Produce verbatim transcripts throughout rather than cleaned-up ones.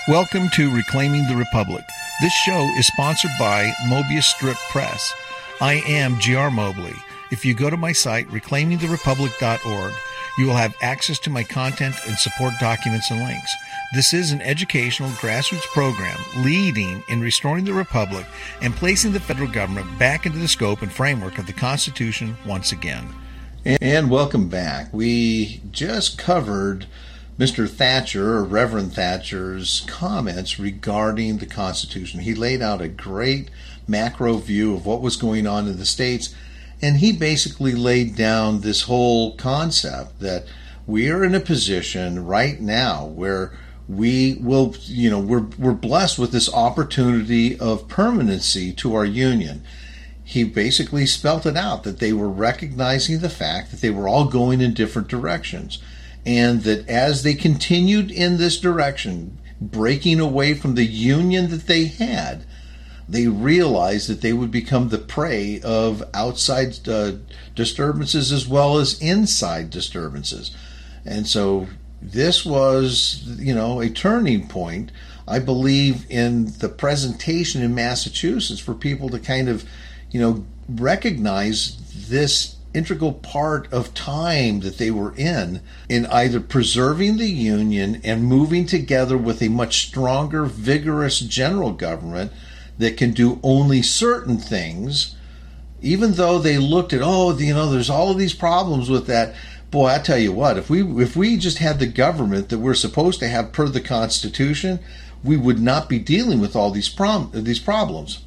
Welcome to Reclaiming the Republic. This show is sponsored by Mobius Strip Press. I am G R Mobley. If you go to my site, reclaiming the republic dot org, you will have access to my content and support documents and links. This is an educational grassroots program leading in restoring the Republic and placing the federal government back into the scope and framework of the Constitution once again. And welcome back. We just covered Mister Thatcher, or Reverend Thatcher's comments regarding the Constitution. He laid out a great macro view of what was going on in the states, and he basically laid down this whole concept that we are in a position right now where we will, you know, we're we're blessed with this opportunity of permanency to our union. He basically spelt it out that they were recognizing the fact that they were all going in different directions, and that as they continued in this direction, breaking away from the union that they had, they realized that they would become the prey of outside uh, disturbances as well as inside disturbances. And so this was, you know, a turning point, I believe, in the presentation in Massachusetts for people to kind of, you know, recognize this integral part of time that they were in, in either preserving the Union and moving together with a much stronger, vigorous general government that can do only certain things, even though they looked at, oh, you know, there's all of these problems with that. Boy, I tell you what, if we if we just had the government that we're supposed to have per the Constitution, we would not be dealing with all these prom- these problems.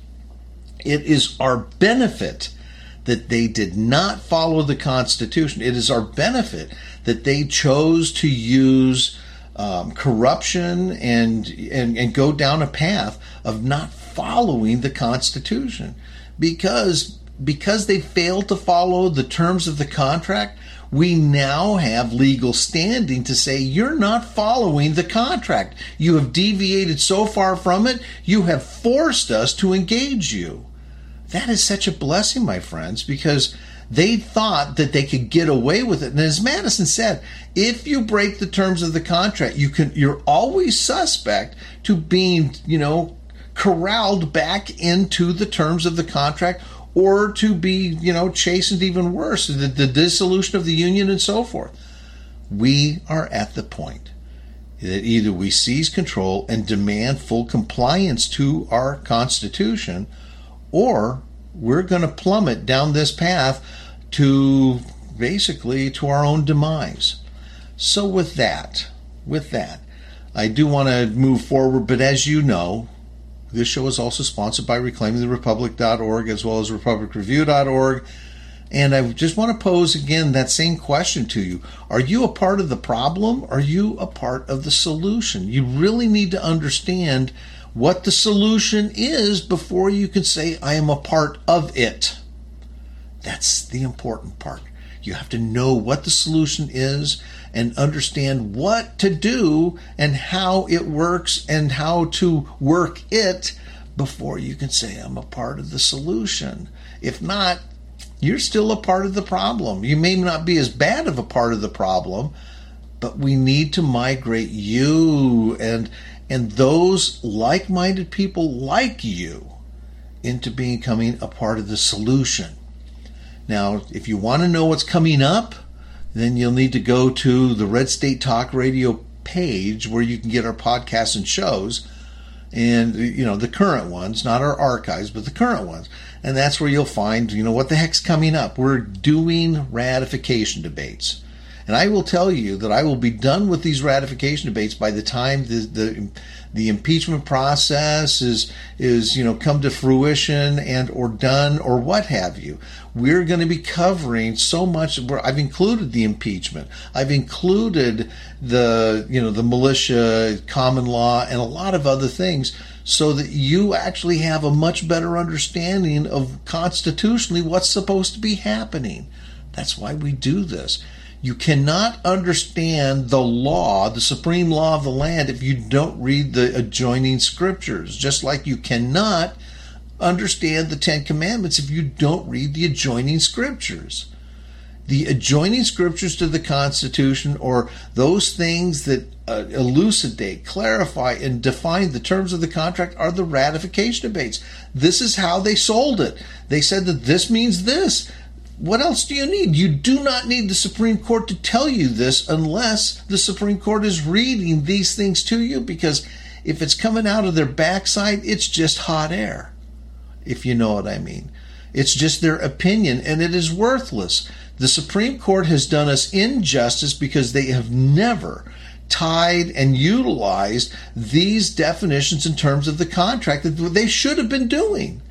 It is our benefit that they did not follow the Constitution. It is our benefit that they chose to use um, corruption and, and and go down a path of not following the Constitution. Because, because they failed to follow the terms of the contract, we now have legal standing to say, you're not following the contract. You have deviated so far from it, you have forced us to engage you. That is such a blessing, my friends, because they thought that they could get away with it. And as Madison said, if you break the terms of the contract, you can, you're always suspect to being, you know, corralled back into the terms of the contract, or to be, you know, chastened even worse, the, the dissolution of the union and so forth. We are at the point that either we seize control and demand full compliance to our Constitution, or we're going to plummet down this path to basically to our own demise. So with that, with that, I do want to move forward, but as you know, this show is also sponsored by reclaiming the republic dot org as well as republic review dot org. And I just want to pose again that same question to you. Are you a part of the problem? Are you a part of the solution? You really need to understand what the solution is before you can say, I am a part of it. That's the important part. You have to know what the solution is and understand what to do and how it works and how to work it before you can say, I'm a part of the solution. If not, you're still a part of the problem. You may not be as bad of a part of the problem, but we need to migrate you and and those like-minded people like you into becoming a part of the solution. Now, if you want to know what's coming up, then you'll need to go to the Red State Talk Radio page where you can get our podcasts and shows, and, you know, the current ones, not our archives, but the current ones. And that's where you'll find, you know, what the heck's coming up. We're doing ratification debates. And I will tell you that I will be done with these ratification debates by the time the the, the impeachment process is is you know come to fruition and or done or what have you. We're going to be covering so much. Where I've included the impeachment, I've included the you know the militia, common law, and a lot of other things, so that you actually have a much better understanding of constitutionally what's supposed to be happening. That's why we do this. You cannot understand the law, the supreme law of the land, if you don't read the adjoining scriptures, just like you cannot understand the Ten Commandments if you don't read the adjoining scriptures. The adjoining scriptures to the Constitution, or those things that uh, elucidate, clarify, and define the terms of the contract, are the ratification debates. This is how they sold it. They said that this means this. What else do you need? You do not need the Supreme Court to tell you this unless the Supreme Court is reading these things to you, because if it's coming out of their backside, it's just hot air, if you know what I mean. It's just their opinion, and it is worthless. The Supreme Court has done us injustice because they have never tied and utilized these definitions in terms of the contract that they should have been doing.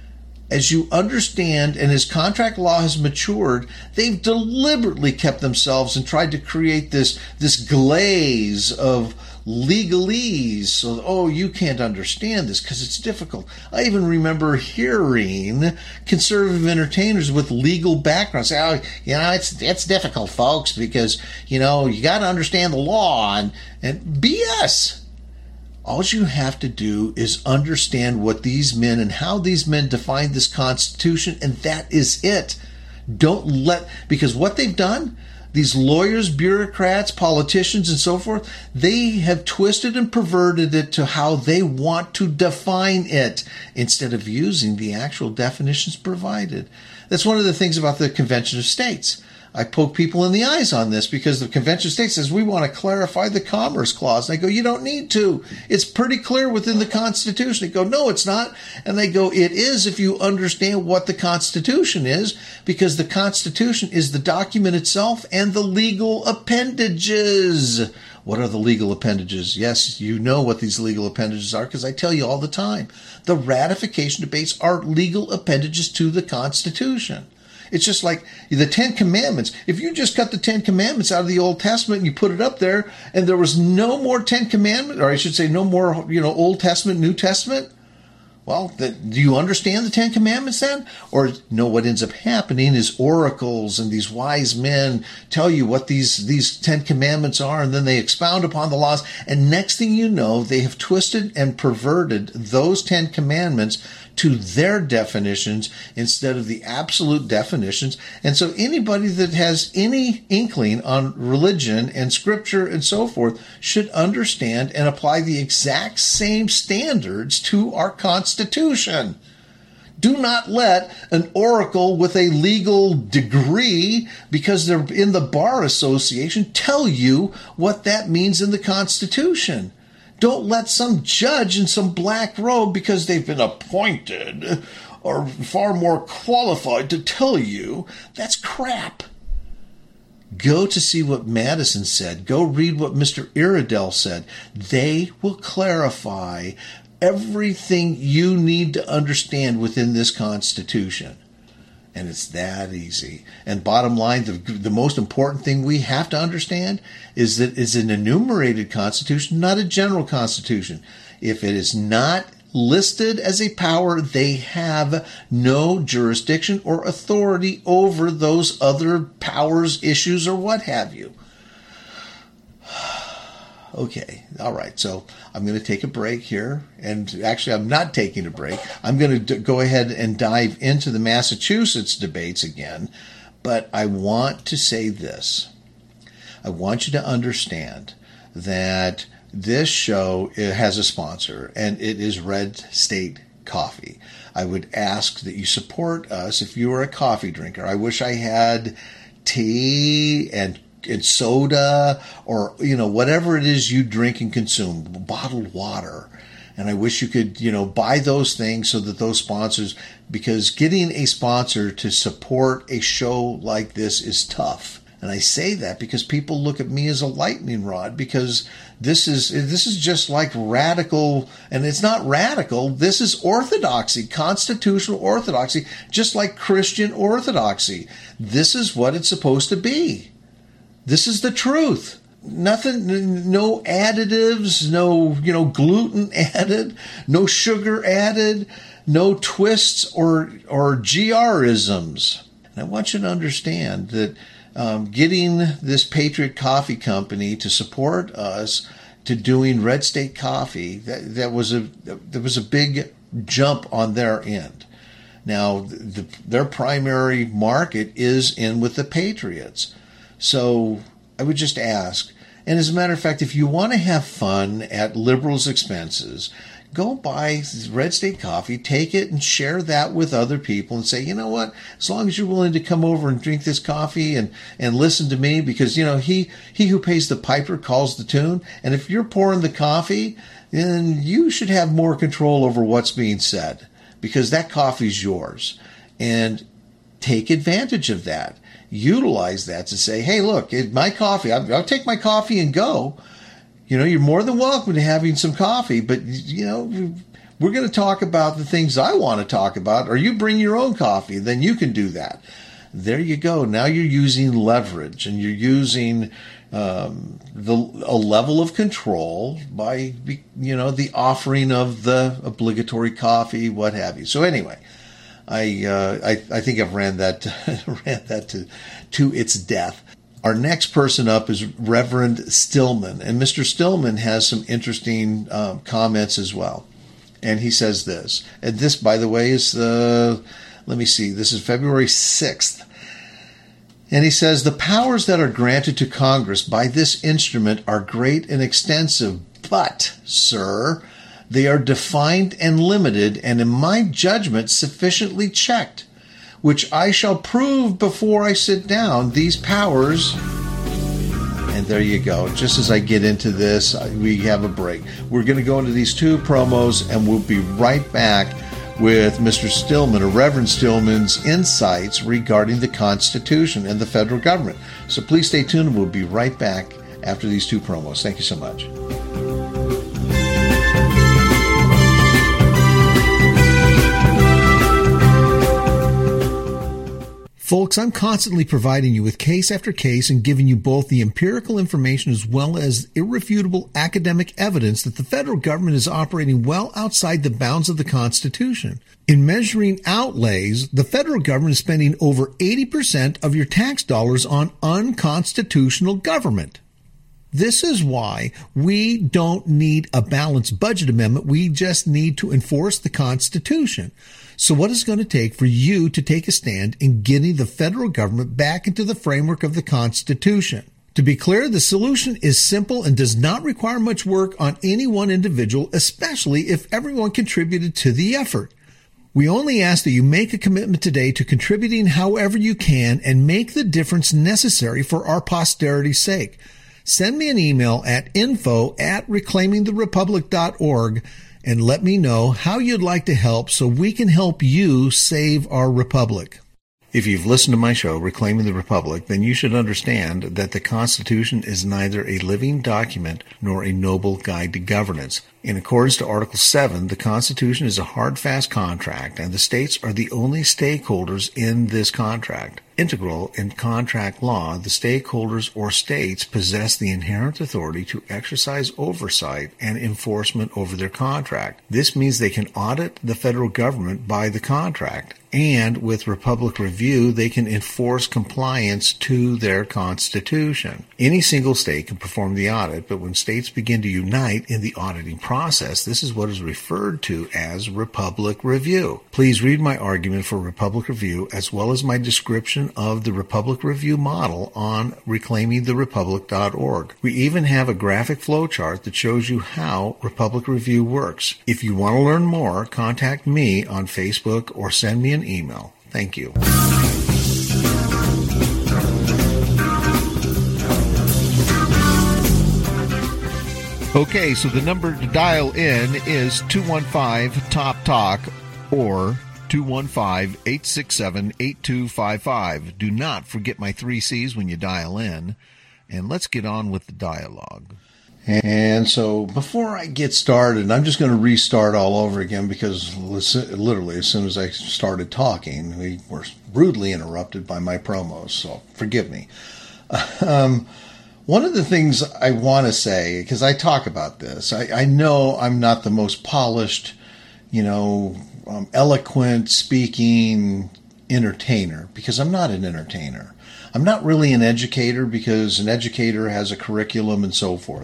As you understand, and as contract law has matured, they've deliberately kept themselves and tried to create this, this glaze of legalese. So, oh, you can't understand this because it's difficult. I even remember hearing conservative entertainers with legal backgrounds say, oh, you know, it's it's difficult, folks, because, you know, you got to understand the law, and, and B S. All you have to do is understand what these men and how these men define this Constitution, and that is it. Don't let, because what they've done, these lawyers, bureaucrats, politicians, and so forth, they have twisted and perverted it to how they want to define it instead of using the actual definitions provided. That's one of the things about the Convention of States. I poke people in the eyes on this because the Convention of States says we want to clarify the Commerce Clause. And I go, you don't need to. It's pretty clear within the Constitution. They go, no, it's not. And they go, it is if you understand what the Constitution is, because the Constitution is the document itself and the legal appendages. What are the legal appendages? Yes, you know what these legal appendages are because I tell you all the time. The ratification debates are legal appendages to the Constitution. It's just like the Ten Commandments. If you just cut the Ten Commandments out of the Old Testament and you put it up there, and there was no more Ten Commandments, or I should say no more, you know, Old Testament, New Testament, well, the, do you understand the Ten Commandments then? Or no, what ends up happening is oracles and these wise men tell you what these, these Ten Commandments are, and then they expound upon the laws. And next thing you know, they have twisted and perverted those Ten Commandments to their definitions instead of the absolute definitions. And so anybody that has any inkling on religion and scripture and so forth should understand and apply the exact same standards to our Constitution. Do not let an oracle with a legal degree, because they're in the Bar Association, tell you what that means in the Constitution. Don't let some judge in some black robe, because they've been appointed or far more qualified to tell you. That's crap. Go to see what Madison said. Go read what Mister Iredell said. They will clarify everything you need to understand within this Constitution. And it's that easy. And bottom line, the, the most important thing we have to understand is that it's an enumerated Constitution, not a general Constitution. If it is not listed as a power, they have no jurisdiction or authority over those other powers, issues, or what have you. Okay, all right, so I'm going to take a break here, and actually I'm not taking a break. I'm going to d- go ahead and dive into the Massachusetts debates again, but I want to say this. I want you to understand that this show has a sponsor, and it is Red State Coffee. I would ask that you support us if you are a coffee drinker. I wish I had tea and and soda, or, you know, whatever it is you drink and consume, bottled water. And I wish you could, you know, buy those things so that those sponsors, because getting a sponsor to support a show like this is tough. And I say that because people look at me as a lightning rod, because this is this is just like radical, and it's not radical. This is orthodoxy, constitutional orthodoxy, just like Christian orthodoxy. This is what it's supposed to be. This is the truth. Nothing, no additives, no, you know, gluten added, no sugar added, no twists or or G R-isms. And I want you to understand that um, getting this Patriot Coffee Company to support us to doing Red State Coffee, that, that was a that was a big jump on their end. Now, the, their primary market is in with the Patriots. So I would just ask, and as a matter of fact, if you want to have fun at liberals' expenses, go buy Red State Coffee, take it and share that with other people and say, you know what, as long as you're willing to come over and drink this coffee and, and listen to me, because, you know, he, he who pays the piper calls the tune. And if you're pouring the coffee, then you should have more control over what's being said, because that coffee's yours. And take advantage of that. Utilize that to say, hey, look, my coffee, I'll, I'll take my coffee and go. You know, you're more than welcome to having some coffee, but, you know, we're going to talk about the things I want to talk about, or you bring your own coffee, then you can do that. There you go. Now you're using leverage, and you're using um, the a level of control by, you know, the offering of the obligatory coffee, what have you. So anyway, I uh, I, I think I've ran that ran that to to its death. Our next person up is Reverend Stillman, and Mister Stillman has some interesting um, comments as well. And he says this, and this, by the way, is the, let me see, this is February sixth. And he says, the powers that are granted to Congress by this instrument are great and extensive, but, sir, they are defined and limited, and in my judgment, sufficiently checked, which I shall prove before I sit down. These powers, and there you go. Just as I get into this, we have a break. We're going to go into these two promos, and we'll be right back with Mister Stillman, or Reverend Stillman's insights regarding the Constitution and the federal government. So please stay tuned, and we'll be right back after these two promos. Thank you so much. Folks, I'm constantly providing you with case after case and giving you both the empirical information as well as irrefutable academic evidence that the federal government is operating well outside the bounds of the Constitution. In measuring outlays, the federal government is spending over eighty percent of your tax dollars on unconstitutional government. This is why we don't need a balanced budget amendment. We just need to enforce the Constitution. So what is it going to take for you to take a stand in getting the federal government back into the framework of the Constitution? To be clear, the solution is simple and does not require much work on any one individual, especially if everyone contributed to the effort. We only ask that you make a commitment today to contributing however you can and make the difference necessary for our posterity's sake. Send me an email at info at reclaiming the republic dot org and let me know how you'd like to help so we can help you save our republic. If you've listened to my show, Reclaiming the Republic, then you should understand that the Constitution is neither a living document nor a noble guide to governance. In accordance to Article seven, the Constitution is a hard, fast contract, and the states are the only stakeholders in this contract. Integral in contract law, the stakeholders or states possess the inherent authority to exercise oversight and enforcement over their contract. This means they can audit the federal government by the contract, and with Republic Review, they can enforce compliance to their Constitution. Any single state can perform the audit, but when states begin to unite in the auditing process, this is what is referred to as Republic Review. Please read my argument for Republic Review as well as my description of the Republic Review model on reclaiming the republic dot org. We even have a graphic flowchart that shows you how Republic Review works. If you want to learn more, contact me on Facebook or send me an email. Thank you. Okay, so the number to dial in is two one five top talk or two one five, eight six seven, eight two five five. Do not forget my three C's when you dial in, and let's get on with the dialogue. And so before I get started, I'm just going to restart all over again because literally as soon as I started talking, we were rudely interrupted by my promos, so forgive me. Um, one of the things I want to say, because I talk about this, I, I know I'm not the most polished, you know, um, eloquent speaking entertainer, because I'm not an entertainer. I'm not really an educator because an educator has a curriculum and so forth.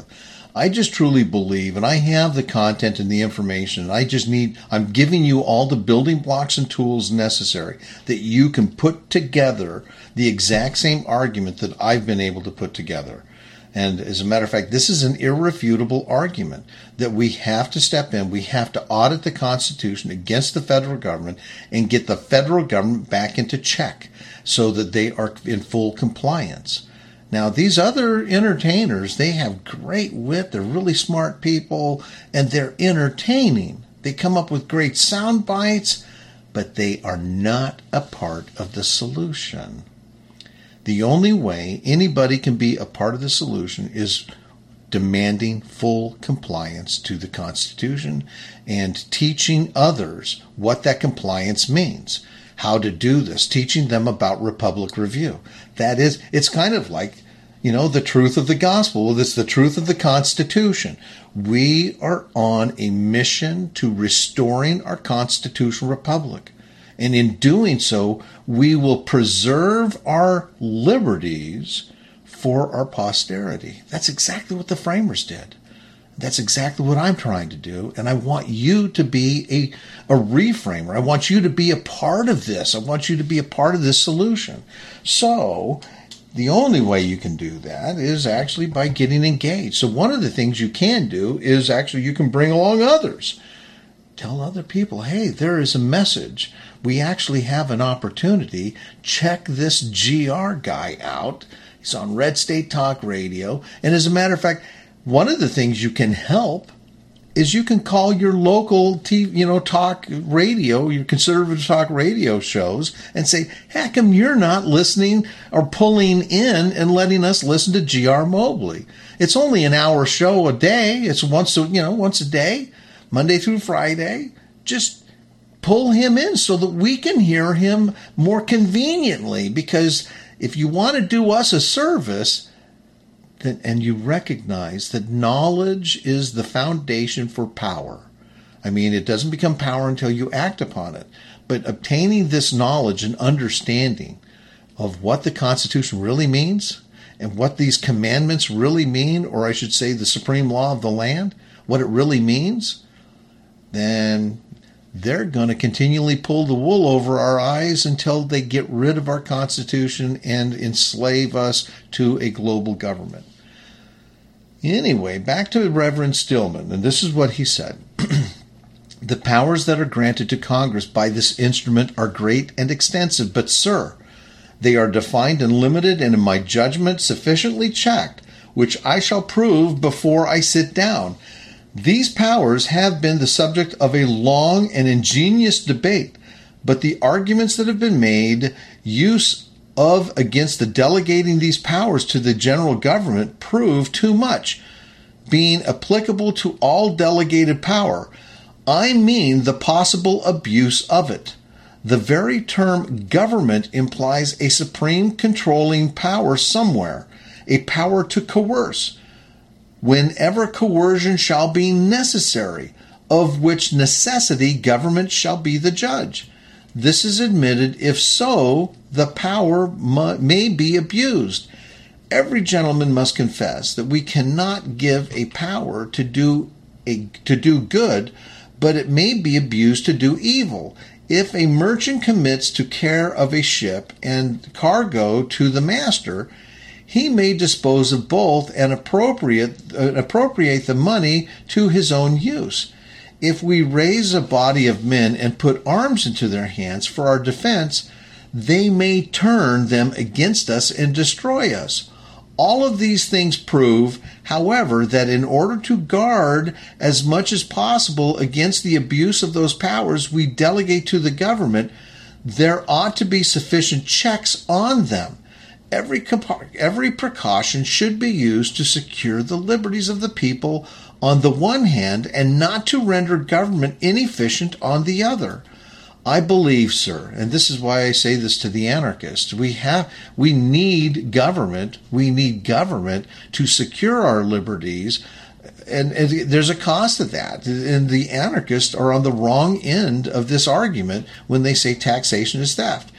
I just truly believe, and I have the content and the information, and I just need, I'm giving you all the building blocks and tools necessary that you can put together the exact same argument that I've been able to put together. And as a matter of fact, this is an irrefutable argument that we have to step in. We have to audit the Constitution against the federal government and get the federal government back into check so that they are in full compliance. Now, these other entertainers, they have great wit. They're really smart people, and they're entertaining. They come up with great sound bites, but they are not a part of the solution. The only way anybody can be a part of the solution is demanding full compliance to the Constitution and teaching others what that compliance means, how to do this, teaching them about Republic Review. That is, it's kind of like, you know, the truth of the gospel. It's the truth of the Constitution. We are on a mission to restoring our constitutional republic. And in doing so, we will preserve our liberties for our posterity. That's exactly what the framers did. That's exactly what I'm trying to do. And I want you to be a, a reframer. I want you to be a part of this. I want you to be a part of this solution. So the only way you can do that is actually by getting engaged. So one of the things you can do is actually you can bring along others. Tell other people, hey, there is a message. We actually have an opportunity. Check this G R guy out. He's on Red State Talk Radio. And as a matter of fact, one of the things you can help is you can call your local T V, you know, talk radio, your conservative talk radio shows and say, how come you're not listening or pulling in and letting us listen to G R Mobley? It's only an hour show a day. It's once, a, you know, once a day, Monday through Friday. Just pull him in so that we can hear him more conveniently. Because if you want to do us a service, then, and you recognize that knowledge is the foundation for power. I mean, it doesn't become power until you act upon it. But obtaining this knowledge and understanding of what the Constitution really means and what these commandments really mean, or I should say the supreme law of the land, what it really means, then they're going to continually pull the wool over our eyes until they get rid of our Constitution and enslave us to a global government. Anyway, back to Reverend Stillman, and this is what he said. The powers that are granted to Congress by this instrument are great and extensive, but, sir, they are defined and limited and, in my judgment, sufficiently checked, which I shall prove before I sit down. These powers have been the subject of a long and ingenious debate, but the arguments that have been made use of against the delegating these powers to the general government prove too much, being applicable to all delegated power. I mean the possible abuse of it. The very term government implies a supreme controlling power somewhere, a power to coerce, whenever coercion shall be necessary, of which necessity government shall be the judge. This is admitted. If so, the power may be abused. Every gentleman must confess that we cannot give a power to do a, to do good, but it may be abused to do evil. If a merchant commits to care of a ship and cargo to the master, he may dispose of both and appropriate uh, appropriate the money to his own use. If we raise a body of men and put arms into their hands for our defense, they may turn them against us and destroy us. All of these things prove, however, that in order to guard as much as possible against the abuse of those powers we delegate to the government, there ought to be sufficient checks on them. Every, every precaution should be used to secure the liberties of the people on the one hand and not to render government inefficient on the other. I believe, sir, and this is why I say this to the anarchists, we have, we need government, we need government to secure our liberties, and, and there's a cost to that. And the anarchists are on the wrong end of this argument when they say taxation is theft.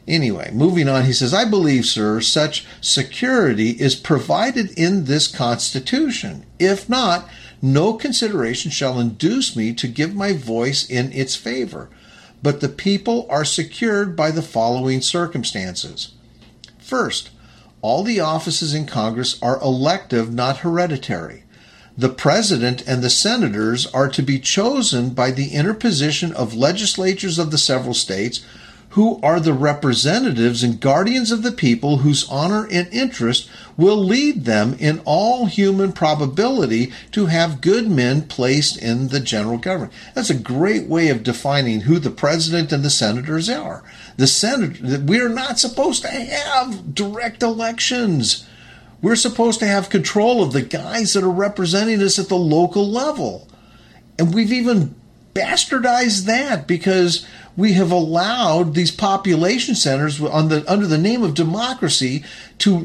Anyway, moving on, he says, I believe, sir, such security is provided in this Constitution. If not, no consideration shall induce me to give my voice in its favor. But the people are secured by the following circumstances. First, all the offices in Congress are elective, not hereditary. The president and the senators are to be chosen by the interposition of legislatures of the several states, who are the representatives and guardians of the people, whose honor and interest will lead them in all human probability to have good men placed in the general government. That's a great way of defining who the president and the senators are. The Senate, we're not supposed to have direct elections. We're supposed to have control of the guys that are representing us at the local level. And we've even bastardized that because we have allowed these population centers on the, under the name of democracy to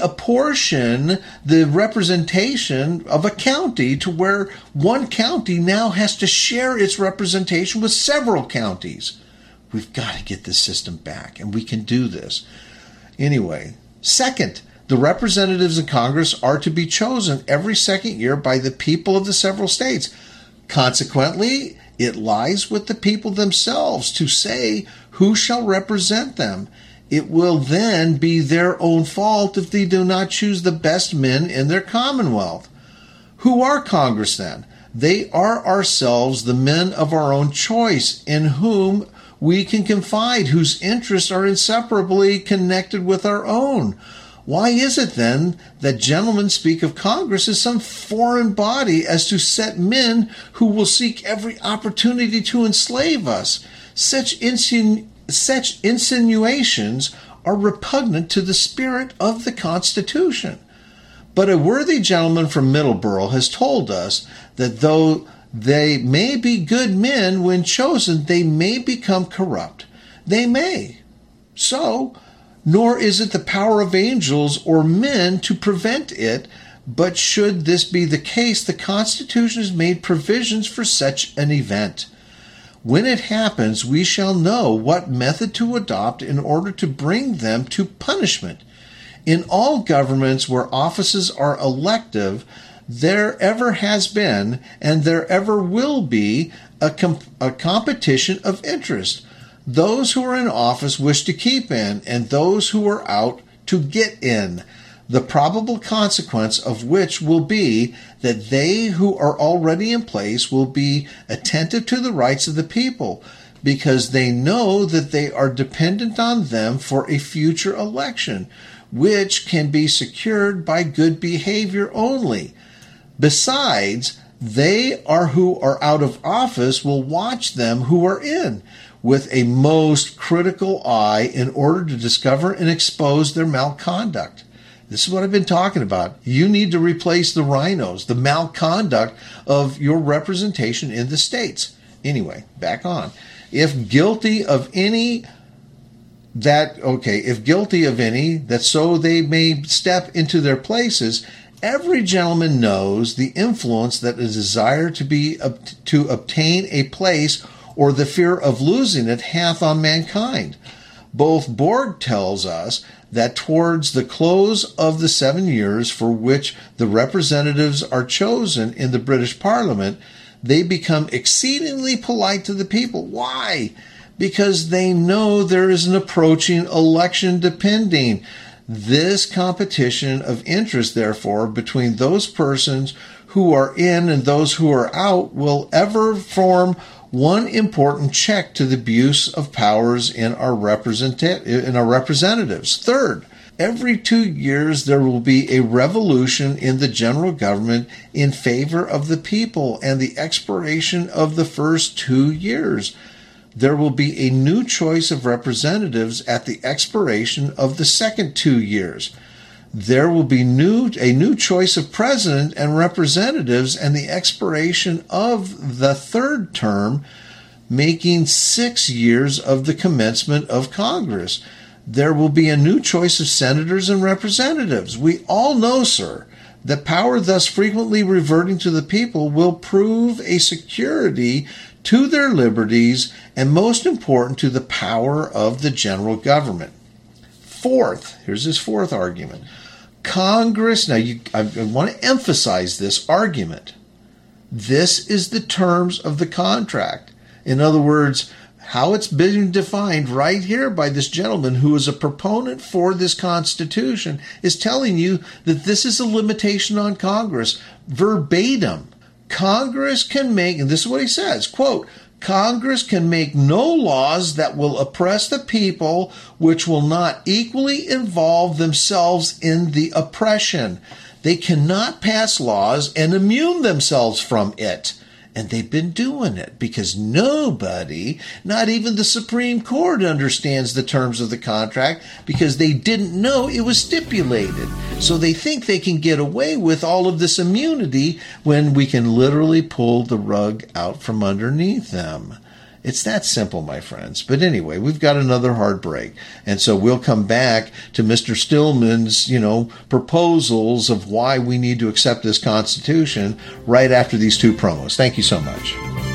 reapportion the representation of a county to where one county now has to share its representation with several counties. We've got to get this system back, and we can do this. Anyway, second, the representatives in Congress are to be chosen every second year by the people of the several states. Consequently, it lies with the people themselves to say who shall represent them. It will then be their own fault if they do not choose the best men in their commonwealth. Who are Congress then? They are ourselves, the men of our own choice, in whom we can confide, whose interests are inseparably connected with our own. Why is it then that gentlemen speak of Congress as some foreign body as to set men who will seek every opportunity to enslave us? Such, insinu- such insinuations are repugnant to the spirit of the Constitution. But a worthy gentleman from Middleborough has told us that though they may be good men when chosen, they may become corrupt. They may. So, nor is it the power of angels or men to prevent it, but should this be the case, the Constitution has made provisions for such an event. When it happens, we shall know what method to adopt in order to bring them to punishment. In all governments where offices are elective, there ever has been, and there ever will be, a, comp- a competition of interest. Those who are in office wish to keep in, and those who are out to get in. The probable consequence of which will be that they who are already in place will be attentive to the rights of the people, because they know that they are dependent on them for a future election, which can be secured by good behavior only. Besides, they are who are out of office will watch them who are in with a most critical eye in order to discover and expose their malconduct. This is what I've been talking about. You need to replace the rhinos, the malconduct of your representation in the states. Anyway, back on. If guilty of any that, okay, if guilty of any, that so they may step into their places, every gentleman knows the influence that a desire to be to obtain a place or the fear of losing it hath on mankind. Both Borg tells us that towards the close of the seven years for which the representatives are chosen in the British Parliament, they become exceedingly polite to the people. Why? Because they know there is an approaching election depending. This competition of interest, therefore, between those persons who are in and those who are out will ever form one important check to the abuse of powers in our represent- in our representatives. Third, every two years there will be a revolution in the general government in favor of the people, and the expiration of the first two years. There will be a new choice of representatives at the expiration of the second two years. There will be new a new choice of president and representatives and the expiration of the third term, making six years of the commencement of Congress. There will be a new choice of senators and representatives. We all know, sir, that power thus frequently reverting to the people will prove a security to their liberties, and most important, to the power of the general government. Fourth, here's his fourth argument. Congress, now you, I, I want to emphasize this argument. This is the terms of the contract. In other words, how it's been defined right here by this gentleman who is a proponent for this Constitution is telling you that this is a limitation on Congress, verbatim. Congress can make, and this is what he says, quote, Congress can make no laws that will oppress the people which will not equally involve themselves in the oppression. They cannot pass laws and immune themselves from it. And they've been doing it because nobody, not even the Supreme Court, understands the terms of the contract because they didn't know it was stipulated. So they think they can get away with all of this immunity when we can literally pull the rug out from underneath them. It's that simple, my friends. But anyway, we've got another hard break. And so we'll come back to Mister Stillman's, you know, proposals of why we need to accept this Constitution right after these two promos. Thank you so much.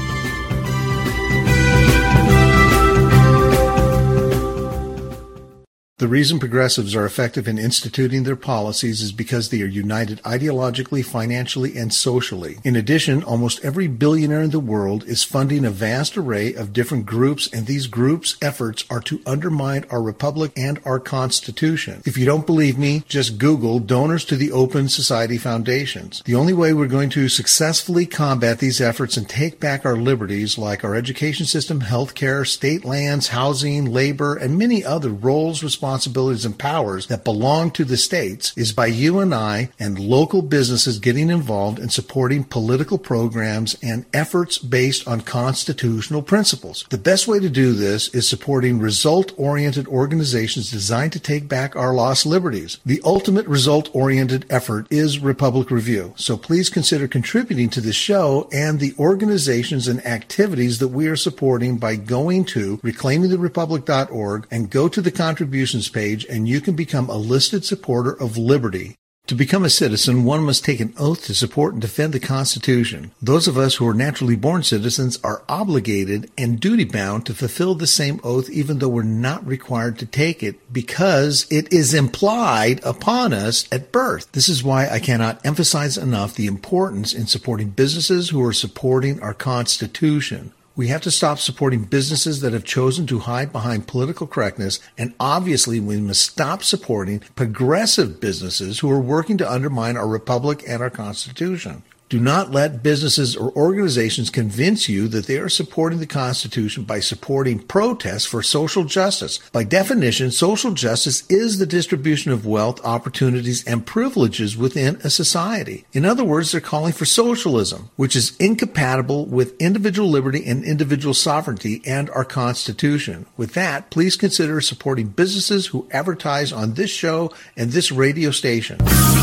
The reason progressives are effective in instituting their policies is because they are united ideologically, financially, and socially. In addition, almost every billionaire in the world is funding a vast array of different groups, and these groups' efforts are to undermine our republic and our Constitution. If you don't believe me, just Google donors to the Open Society Foundations. The only way we're going to successfully combat these efforts and take back our liberties, like our education system, healthcare, state lands, housing, labor, and many other roles, responsibilities, responsibilities and powers that belong to the states, is by you and I and local businesses getting involved in supporting political programs and efforts based on constitutional principles. The best way to do this is supporting result-oriented organizations designed to take back our lost liberties. The ultimate result-oriented effort is Republic Review, so please consider contributing to this show and the organizations and activities that we are supporting by going to reclaiming the republic dot org and go to the contributions page, and you can become a listed supporter of liberty. To become a citizen, one must take an oath to support and defend the Constitution. Those of us who are naturally born citizens are obligated and duty-bound to fulfill the same oath even though we're not required to take it because it is implied upon us at birth. This is why I cannot emphasize enough the importance in supporting businesses who are supporting our Constitution. We have to stop supporting businesses that have chosen to hide behind political correctness, and obviously we must stop supporting progressive businesses who are working to undermine our republic and our Constitution. Do not let businesses or organizations convince you that they are supporting the Constitution by supporting protests for social justice. By definition, social justice is the distribution of wealth, opportunities, and privileges within a society. In other words, they're calling for socialism, which is incompatible with individual liberty and individual sovereignty and our Constitution. With that, please consider supporting businesses who advertise on this show and this radio station.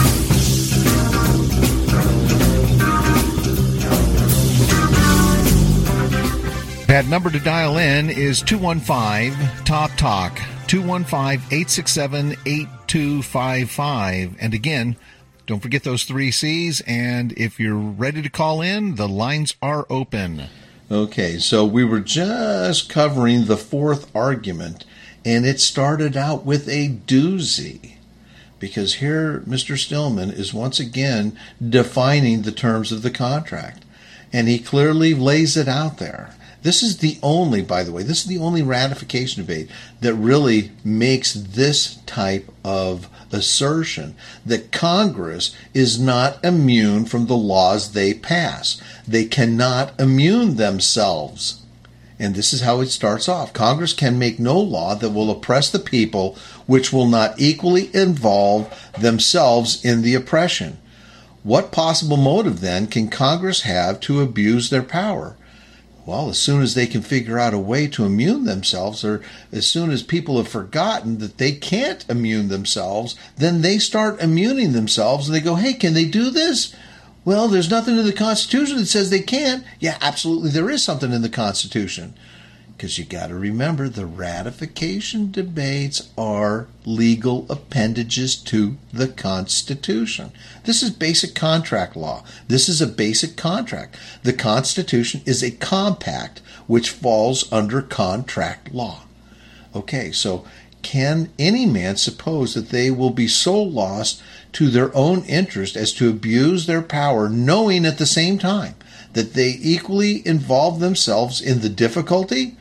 That number to dial in is two one five, T A L K, T A L K, two one five, eight six seven, eight two five five. And again, don't forget those three C's, and if you're ready to call in, the lines are open. Okay, so we were just covering the fourth argument, and it started out with a doozy. Because here Mister Stillman is once again defining the terms of the contract, and he clearly lays it out there. This is the only, by the way, this is the only ratification debate that really makes this type of assertion that Congress is not immune from the laws they pass. They cannot immune themselves. And this is how it starts off. Congress can make no law that will oppress the people which will not equally involve themselves in the oppression. What possible motive, then, can Congress have to abuse their power? Well, as soon as they can figure out a way to immune themselves, or as soon as people have forgotten that they can't immune themselves, then they start immuning themselves, and they go, hey, can they do this? Well, there's nothing in the Constitution that says they can't. Yeah, absolutely, there is something in the Constitution. Because you got to remember, the ratification debates are legal appendages to the Constitution. This is basic contract law. This is a basic contract. The Constitution is a compact which falls under contract law. Okay, so can any man suppose that they will be so lost to their own interest as to abuse their power, knowing at the same time that they equally involve themselves in the difficulty?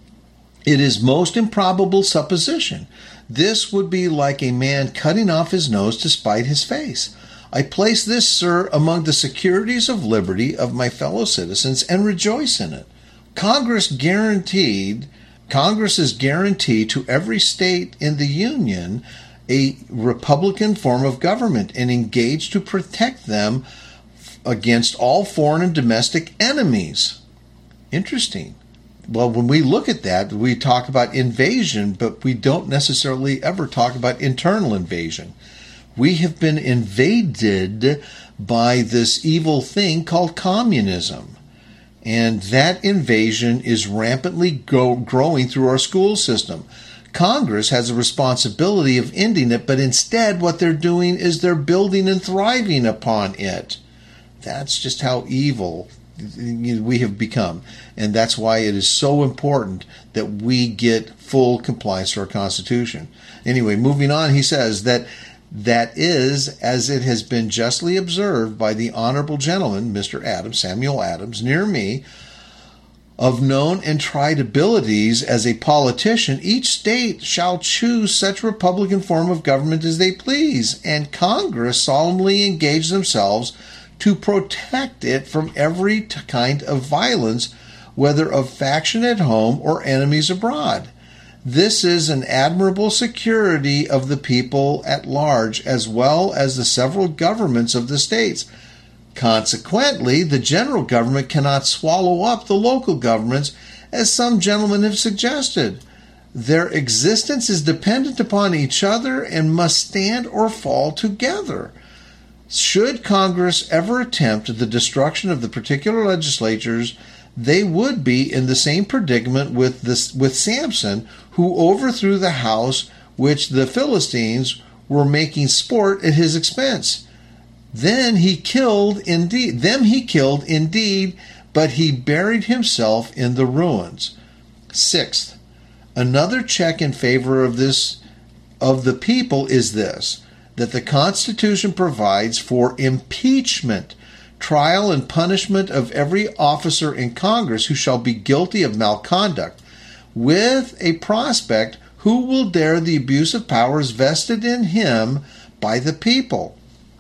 It is most improbable supposition. This would be like a man cutting off his nose to spite his face. I place this, sir, among the securities of liberty of my fellow citizens and rejoice in it. Congress guaranteed, Congress is guaranteed to every state in the Union a republican form of government and engaged to protect them against all foreign and domestic enemies. Interesting. Well, when we look at that, we talk about invasion, but we don't necessarily ever talk about internal invasion. We have been invaded by this evil thing called communism. And that invasion is rampantly go- growing through our school system. Congress has a responsibility of ending it, but instead what they're doing is they're building and thriving upon it. That's just how evil we have become. And that's why it is so important that we get full compliance to our Constitution. Anyway, moving on, he says that that is, as it has been justly observed by the honorable gentleman, Mister Adams, Samuel Adams, near me, of known and tried abilities as a politician, each state shall choose such republican form of government as they please, and Congress solemnly engage themselves to protect it from every kind of violence, whether of faction at home or enemies abroad. This is an admirable security of the people at large, as well as the several governments of the states. Consequently, the general government cannot swallow up the local governments, as some gentlemen have suggested. Their existence is dependent upon each other and must stand or fall together. Should Congress ever attempt the destruction of the particular legislatures, they would be in the same predicament with this, with Samson, who overthrew the house which the Philistines were making sport at his expense. Then he killed indeed, them he killed indeed, but he buried himself in the ruins. Sixth, another check in favor of this of the people is this, that the Constitution provides for impeachment, trial, and punishment of every officer in Congress who shall be guilty of malconduct, with a prospect who will dare the abuse of powers vested in him by the people.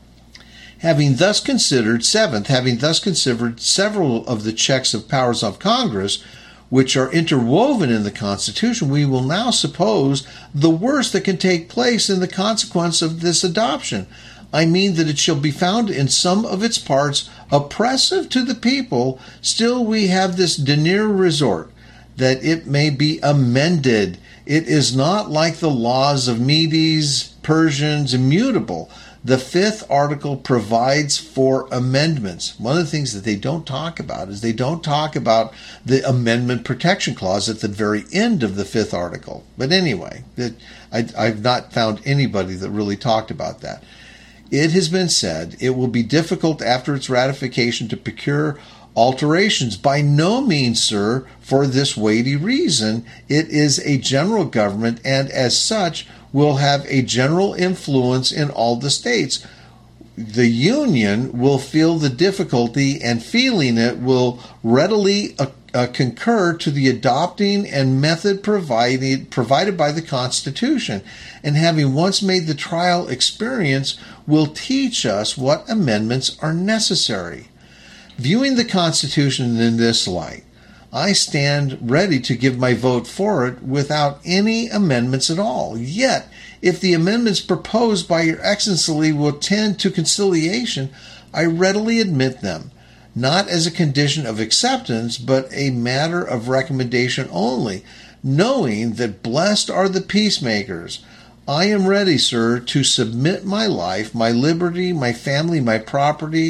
Having thus considered, seventh, having thus considered several of the checks of powers of Congress, which are interwoven in the Constitution, we will now suppose the worst that can take place in the consequence of this adoption. I mean that it shall be found in some of its parts oppressive to the people. Still we have this dernier resort, that it may be amended. It is not like the laws of Medes, Persians, immutable. The fifth article provides for amendments. One of the things that they don't talk about is they don't talk about the amendment protection clause at the very end of the fifth article. But anyway, it, I, I've not found anybody that really talked about that. It has been said it will be difficult after its ratification to procure alterations. By no means, sir, for this weighty reason. It is a general government, and as such will have a general influence in all the states. The Union will feel the difficulty, and feeling it will readily uh, uh, concur to the adopting and method provided provided by the Constitution, and having once made the trial experience will teach us what amendments are necessary. Viewing the Constitution in this light, I stand ready to give my vote for it without any amendments at all. Yet, if the amendments proposed by Your Excellency will tend to conciliation, I readily admit them, not as a condition of acceptance, but a matter of recommendation only, knowing that blessed are the peacemakers. I am ready, sir, to submit my life, my liberty, my family, my property,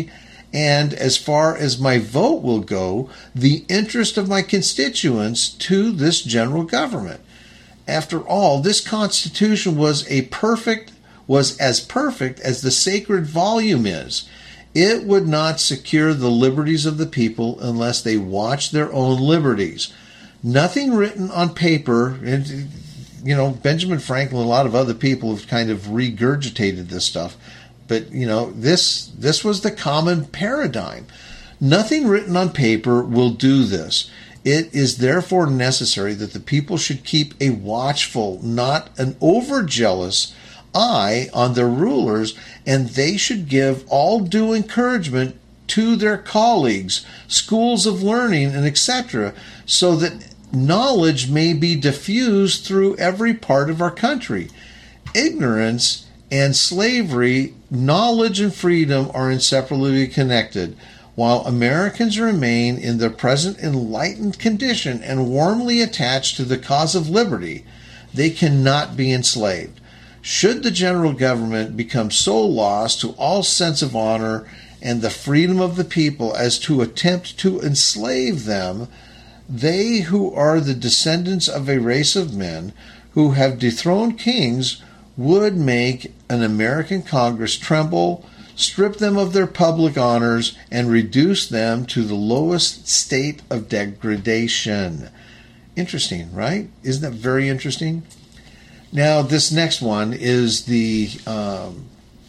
and as far as my vote will go, the interest of my constituents to this general government. After all, this Constitution was a perfect, was as perfect as the sacred volume is. It would not secure the liberties of the people unless they watched their own liberties. Nothing written on paper, and you know, Benjamin Franklin and a lot of other people have kind of regurgitated this stuff. But, you know, this this was the common paradigm. Nothing written on paper will do this. It is therefore necessary that the people should keep a watchful, not an overjealous eye on their rulers, and they should give all due encouragement to their colleagues, schools of learning, and et cetera, so that knowledge may be diffused through every part of our country. Ignorance and slavery, knowledge and freedom are inseparably connected. While Americans remain in their present enlightened condition and warmly attached to the cause of liberty, they cannot be enslaved. Should the general government become so lost to all sense of honor and the freedom of the people as to attempt to enslave them, they who are the descendants of a race of men who have dethroned kings would make an American Congress tremble, strip them of their public honors, and reduce them to the lowest state of degradation. Interesting, right? Isn't that very interesting? Now, this next one is the um,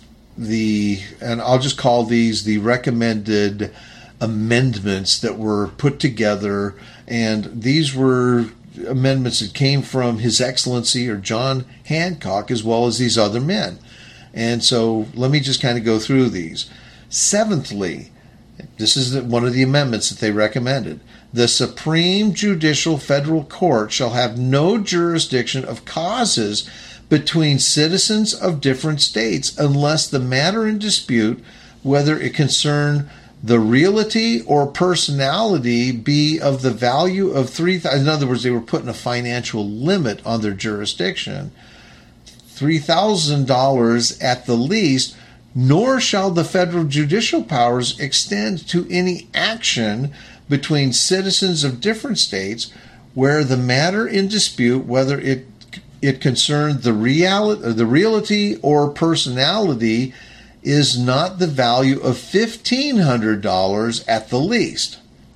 the, and I'll just call these the recommended amendments that were put together, and these were amendments that came from His Excellency or John Hancock as well as these other men. And so let me just kind of go through these. Seventhly, this is one of the amendments that they recommended. The Supreme Judicial Federal Court shall have no jurisdiction of causes between citizens of different states unless the matter in dispute, whether it concern the reality or personality, be of the value of three thousand. In other words, they were putting a financial limit on their jurisdiction, three thousand dollars at the least. Nor shall the federal judicial powers extend to any action between citizens of different states where the matter in dispute, whether it it concerned the reality, the reality or personality, is not the value of fifteen hundred dollars at the least.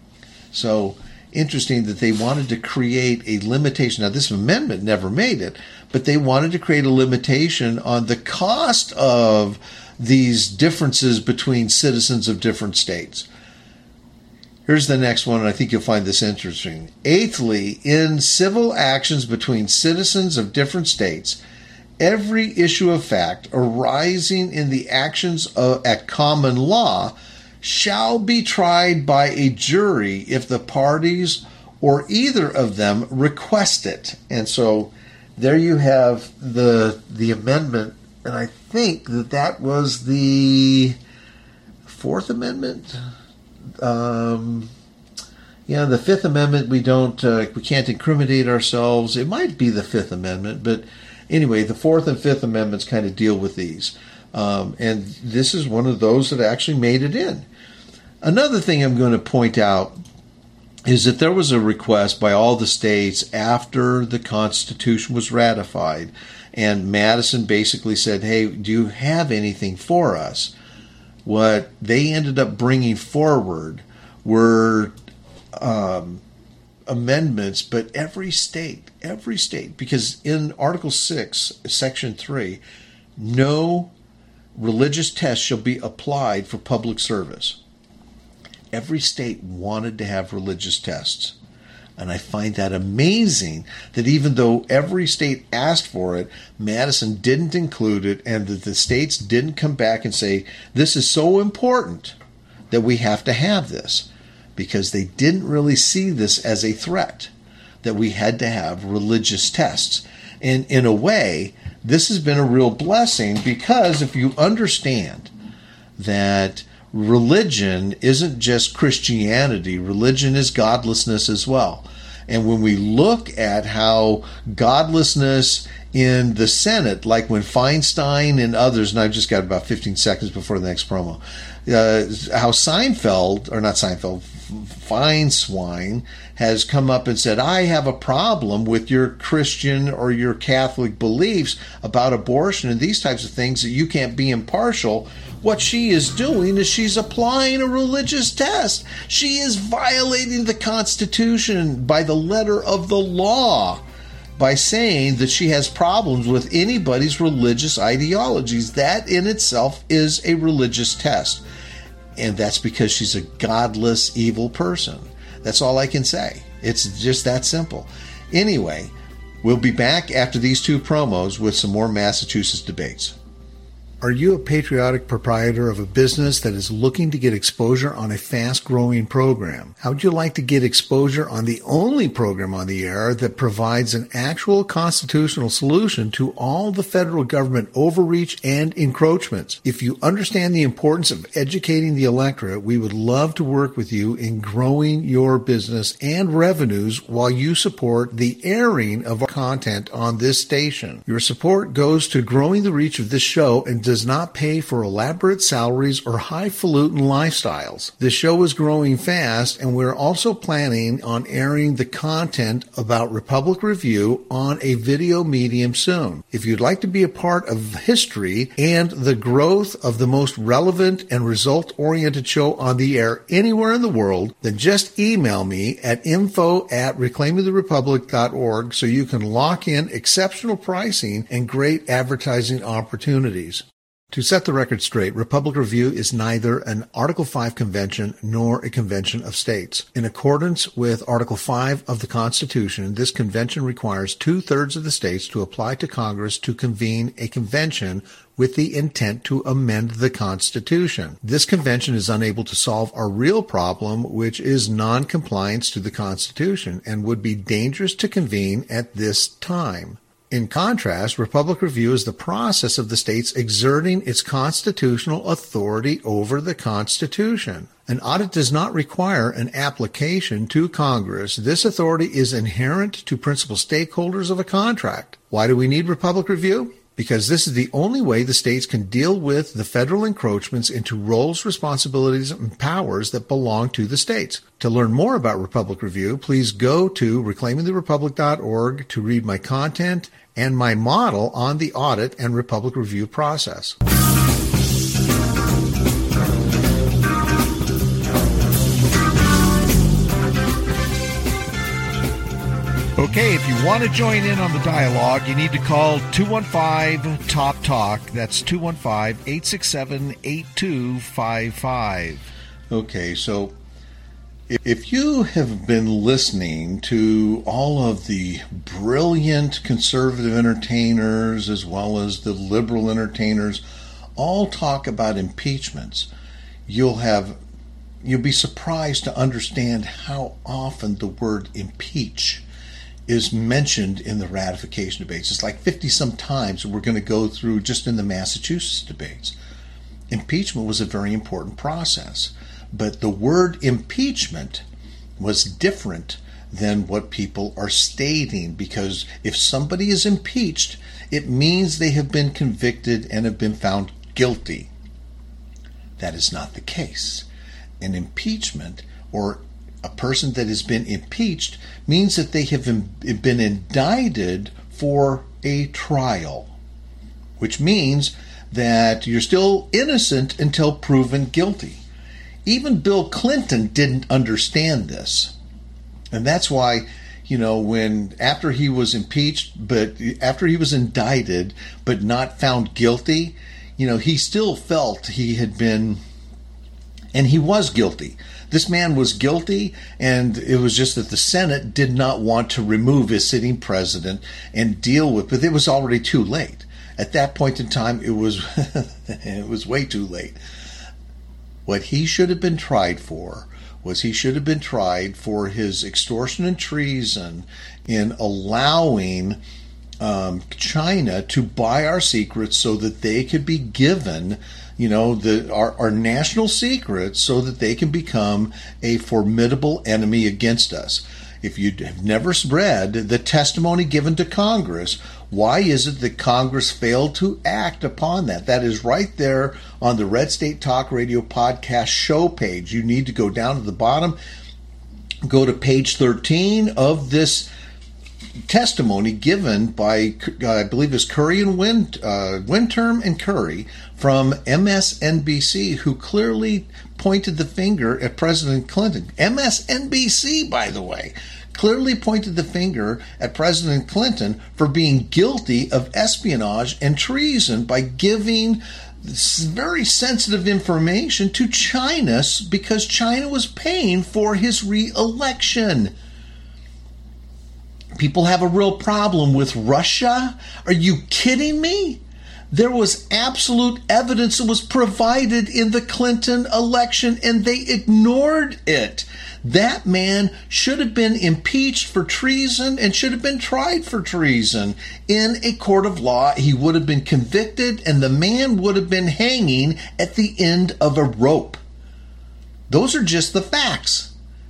So interesting that they wanted to create a limitation. Now, this amendment never made it, but they wanted to create a limitation on the cost of these differences between citizens of different states. Here's the next one, and I think you'll find this interesting. Eighthly, in civil actions between citizens of different states, every issue of fact arising in the actions of, at common law shall be tried by a jury if the parties or either of them request it. And so there you have the the amendment, and I think that that was the Fourth Amendment. Um, yeah, the Fifth Amendment, we don't, uh, we can't incriminate ourselves. It might be the Fifth Amendment, but anyway, the Fourth and Fifth Amendments kind of deal with these. Um, and this is one of those that actually made it in. Another thing I'm going to point out is that there was a request by all the states after the Constitution was ratified, and Madison basically said, hey, do you have anything for us? What they ended up bringing forward were um, amendments, but every state, every state, because in Article six, Section three, no religious test shall be applied for public service. Every state wanted to have religious tests. And I find that amazing that even though every state asked for it, Madison didn't include it, and that the states didn't come back and say, this is so important that we have to have this, because they didn't really see this as a threat, that we had to have religious tests. And in a way, this has been a real blessing, because if you understand that religion isn't just Christianity. Religion is godlessness as well. And when we look at how godlessness in the Senate, like when Feinstein and others, and I've just got about fifteen seconds before the next promo, uh, how Seinfeld, or not Seinfeld, Feinswine has come up and said, I have a problem with your Christian or your Catholic beliefs about abortion and these types of things, that you can't be impartial. What she is doing is she's applying a religious test. She is violating the Constitution by the letter of the law by saying that she has problems with anybody's religious ideologies. That in itself is a religious test. And that's because she's a godless, evil person. That's all I can say. It's just that simple. Anyway, we'll be back after these two promos with some more Massachusetts debates. Are you a patriotic proprietor of a business that is looking to get exposure on a fast-growing program? How would you like to get exposure on the only program on the air that provides an actual constitutional solution to all the federal government overreach and encroachments? If you understand the importance of educating the electorate, we would love to work with you in growing your business and revenues while you support the airing of our content on this station. Your support goes to growing the reach of this show and does not pay for elaborate salaries or highfalutin lifestyles. The show is growing fast, and we're also planning on airing the content about Republic Review on a video medium soon. If you'd like to be a part of history and the growth of the most relevant and result-oriented show on the air anywhere in the world, then just email me at info at reclaiming the republic dot org so you can lock in exceptional pricing and great advertising opportunities. To set the record straight, Republic Review is neither an Article five convention nor a convention of states. In accordance with Article five of the Constitution, this convention requires two-thirds of the states to apply to Congress to convene a convention with the intent to amend the Constitution. This convention is unable to solve our real problem, which is non-compliance to the Constitution, and would be dangerous to convene at this time. In contrast, Republic Review is the process of the states exerting its constitutional authority over the Constitution. An audit does not require an application to Congress. This authority is inherent to principal stakeholders of a contract. Why do we need Republic Review? Because this is the only way the states can deal with the federal encroachments into roles, responsibilities, and powers that belong to the states. To learn more about Republic Review, please go to reclaiming the republic dot org to read my content and my model on the audit and Republic Review process. Okay, if you want to join in on the dialogue, you need to call two one five, T O P, TALK. That's two one five, eight six seven, eight two five five. Okay, so if you have been listening to all of the brilliant conservative entertainers as well as the liberal entertainers all talk about impeachments, you'll have you'll be surprised to understand how often the word impeach is mentioned in the ratification debates. It's like fifty-some times we're going to go through just in the Massachusetts debates. Impeachment was a very important process, but the word impeachment was different than what people are stating, because if somebody is impeached, it means they have been convicted and have been found guilty. That is not the case. An impeachment, or a person that has been impeached, means that they have been indicted for a trial, which means that you're still innocent until proven guilty. Even Bill Clinton didn't understand this. And that's why, you know, when after he was impeached, but after he was indicted, but not found guilty, you know, he still felt he had been, and he was guilty. This man was guilty, and it was just that the Senate did not want to remove his sitting president and deal with, but it was already too late. At that point in time, it was it was way too late. What he should have been tried for was he should have been tried for his extortion and treason in allowing um, China to buy our secrets so that they could be given, you know, the our, our national secrets so that they can become a formidable enemy against us. if you have never read the testimony given to Congress, why is it that Congress failed to act upon that? That is right there on the Red State Talk Radio podcast show page. You need to go down to the bottom, go to page thirteen of this testimony given by, uh, I believe it's Curry and Win, uh, Winterm and Curry from M S N B C, who clearly pointed the finger at President Clinton. M S N B C, by the way, clearly pointed the finger at President Clinton for being guilty of espionage and treason by giving very sensitive information to China because China was paying for his re-election. People have a real problem with Russia? Are you kidding me? There was absolute evidence that was provided in the Clinton election, and they ignored it. That man should have been impeached for treason and should have been tried for treason. In a court of law, he would have been convicted, and the man would have been hanging at the end of a rope. Those are just the facts.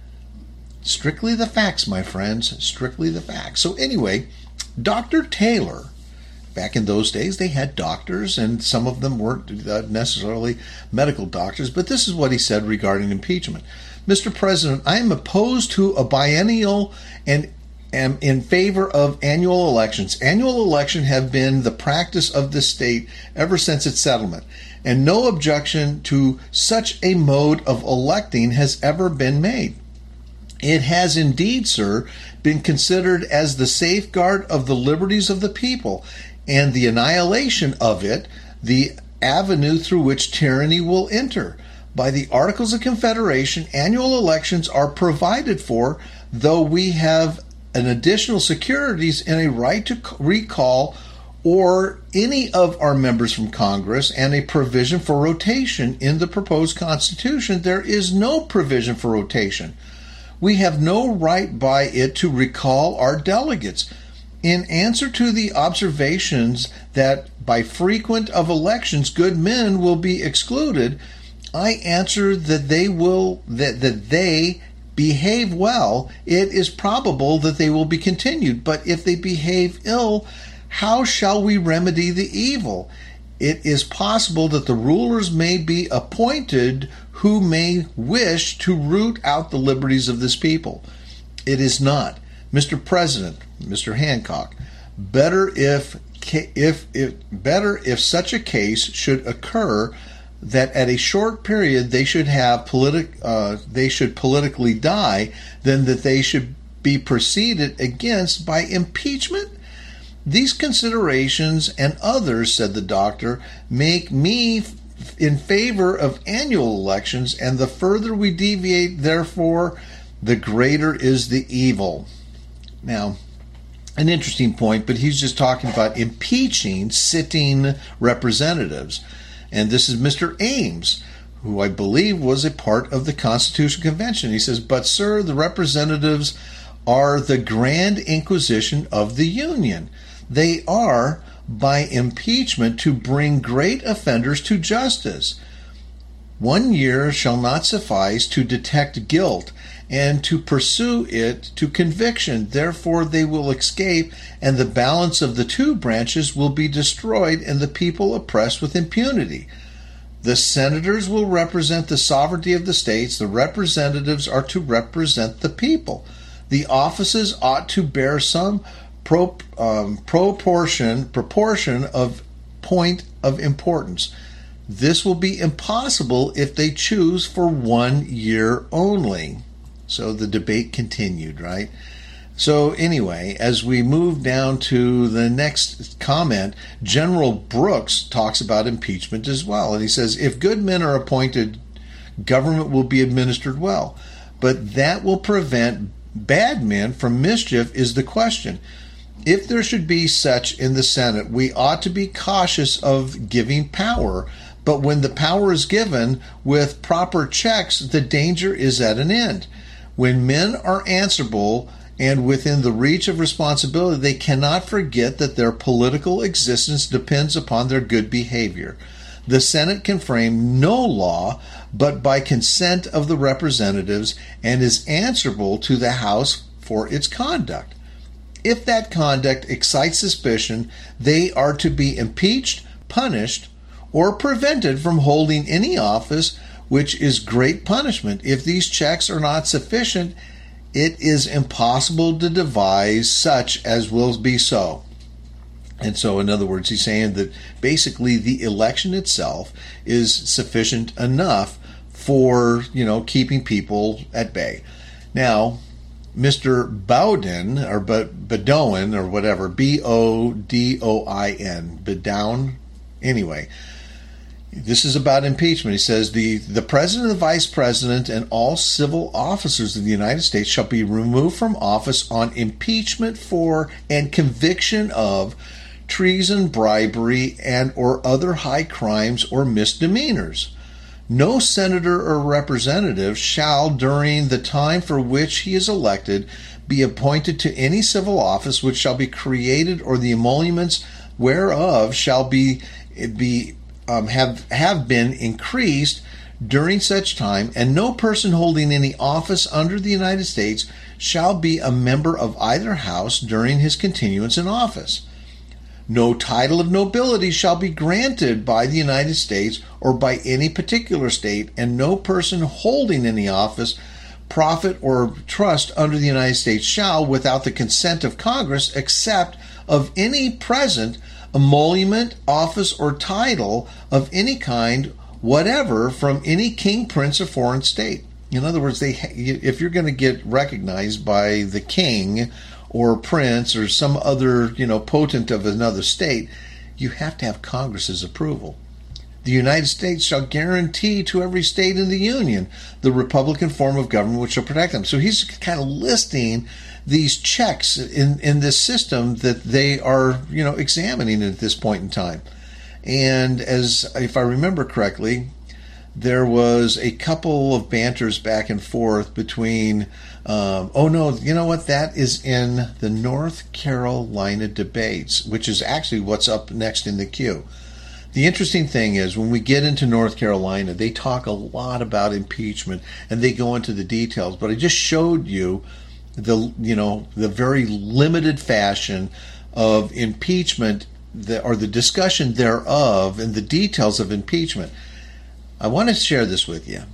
Strictly the facts, my friends. Strictly the facts. So anyway, Doctor Taylor, back in those days, they had doctors, and some of them weren't necessarily medical doctors, but this is what he said regarding impeachment. Mister President, I am opposed to a biennial and am in favor of annual elections. Annual elections have been the practice of this state ever since its settlement, and no objection to such a mode of electing has ever been made. It has indeed, sir, been considered as the safeguard of the liberties of the people and the annihilation of it, the avenue through which tyranny will enter. By the Articles of Confederation, annual elections are provided for, though we have an additional securities in a right to recall or any of our members from Congress and a provision for rotation in the proposed Constitution. There is no provision for rotation. We have no right by it to recall our delegates. In answer to the observations that by frequent of elections good men will be excluded, I answer that they will that, that they behave well. It is probable that they will be continued, but if they behave ill, how shall we remedy the evil? It is possible that the rulers may be appointed who may wish to root out the liberties of this people. It is not. Mister President, Mister Hancock, better if if if better if such a case should occur that at a short period they should have politic uh, they should politically die than that they should be proceeded against by impeachment. These considerations and others, said the doctor, make me in favor of annual elections, and the further we deviate, therefore, the greater is the evil. Now, an interesting point, but he's just talking about impeaching sitting representatives. And this is Mister Ames, who I believe was a part of the Constitutional Convention. He says, but, sir, the representatives are the Grand Inquisition of the Union. They are, by impeachment, to bring great offenders to justice. One year shall not suffice to detect guilt and to pursue it to conviction. Therefore they will escape, and the balance of the two branches will be destroyed, and the people oppressed with impunity. The senators will represent the sovereignty of the states. The representatives are to represent the people. The offices ought to bear some Pro, um, proportion proportion of point of importance. This will be impossible if they choose for one year only. So the debate continued, right? So anyway, as we move down to the next comment, General Brooks talks about impeachment as well. And he says, if good men are appointed, government will be administered well. But that will prevent bad men from mischief is the question. If there should be such in the Senate, we ought to be cautious of giving power. But when the power is given with proper checks, the danger is at an end. When men are answerable and within the reach of responsibility, they cannot forget that their political existence depends upon their good behavior. The Senate can frame no law but by consent of the representatives and is answerable to the House for its conduct. If that conduct excites suspicion, they are to be impeached, punished, or prevented from holding any office, which is great punishment. If these checks are not sufficient, it is impossible to devise such as will be so. And so, in other words, he's saying that basically the election itself is sufficient enough for, you know, keeping people at bay. Now, Mister Bowdoin, or Bedoin, or whatever, B O D O I N, Bedoin, anyway, this is about impeachment. He says, the, the president, the vice president, and all civil officers of the United States shall be removed from office on impeachment for and conviction of treason, bribery, and or other high crimes or misdemeanors. No senator or representative shall, during the time for which he is elected, be appointed to any civil office which shall be created, or the emoluments whereof shall be be um, have have been increased during such time, and no person holding any office under the United States shall be a member of either house during his continuance in office. No title of nobility shall be granted by the United States or by any particular state, and no person holding any office, profit, or trust under the United States shall, without the consent of Congress, accept of any present emolument, office, or title of any kind whatever from any king, prince, or foreign state. In other words, they if you're going to get recognized by the king or prince or some other, you know, potentate of another state, you have to have Congress's approval. The United States shall guarantee to every state in the Union the Republican form of government which shall protect them. So he's kind of listing these checks in, in this system that they are, you know, examining at this point in time. And as if I remember correctly, there was a couple of banters back and forth between, um, oh no, you know what, that is in the North Carolina debates, which is actually what's up next in the queue. The interesting thing is, when we get into North Carolina, they talk a lot about impeachment and they go into the details, but I just showed you the, you know, the very limited fashion of impeachment, the, or the discussion thereof and the details of impeachment. I want to share this with you.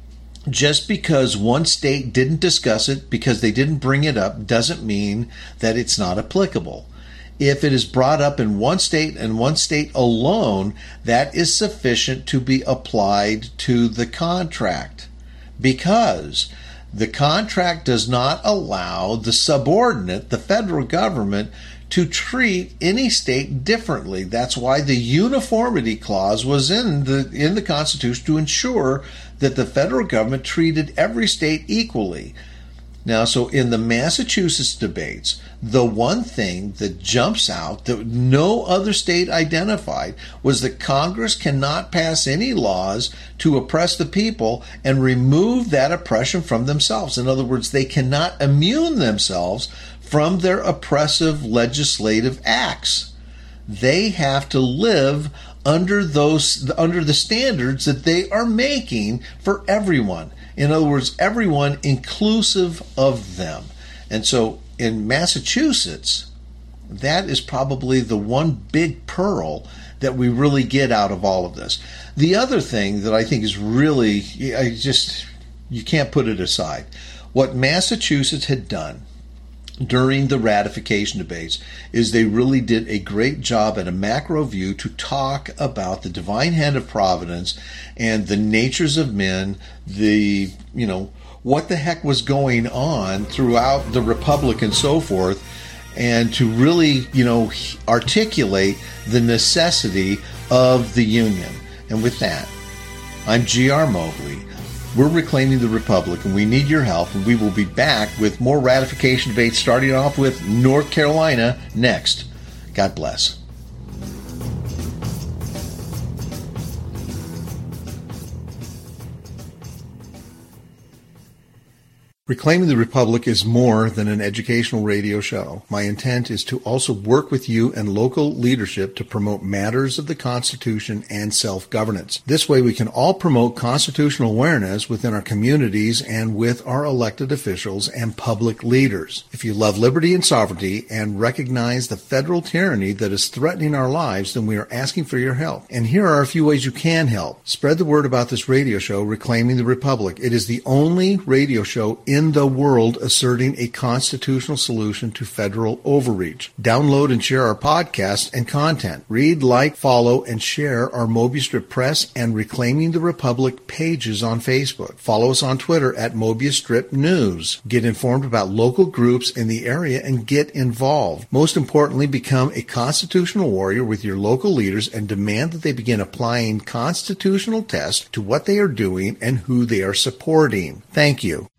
Just because one state didn't discuss it, because they didn't bring it up, doesn't mean that it's not applicable. If it is brought up in one state and one state alone, that is sufficient to be applied to the contract, because the contract does not allow the subordinate, the federal government, to treat any state differently. That's why the uniformity clause was in the in the Constitution, to ensure that the federal government treated every state equally. Now, so in the Massachusetts debates, the one thing that jumps out that no other state identified was that Congress cannot pass any laws to oppress the people and remove that oppression from themselves. In other words, they cannot immune themselves from their oppressive legislative acts. They have to live under those under the standards that they are making for everyone. In other words, everyone inclusive of them. And so in Massachusetts, that is probably the one big pearl that we really get out of all of this. The other thing that I think is really, I just, you can't put it aside. What Massachusetts had done during the ratification debates is they really did a great job at a macro view to talk about the divine hand of providence and the natures of men, the, you know, what the heck was going on throughout the Republic and so forth, and to really, you know, articulate the necessity of the Union. And with that, I'm G R Mobley. We're reclaiming the Republic, and we need your help, and we will be back with more ratification debates, starting off with North Carolina next. God bless. Reclaiming the Republic is more than an educational radio show. My intent is to also work with you and local leadership to promote matters of the Constitution and self-governance. This way we can all promote constitutional awareness within our communities and with our elected officials and public leaders. If you love liberty and sovereignty and recognize the federal tyranny that is threatening our lives, then we are asking for your help. And here are a few ways you can help. Spread the word about this radio show, Reclaiming the Republic. It is the only radio show in in the world asserting a constitutional solution to federal overreach. Download and share our podcast and content. Read, like, follow, and share our Mobius Strip Press and Reclaiming the Republic pages on Facebook. Follow us on Twitter at Mobius Strip News. Get informed about local groups in the area and get involved. Most importantly, become a constitutional warrior with your local leaders and demand that they begin applying constitutional tests to what they are doing and who they are supporting. Thank you.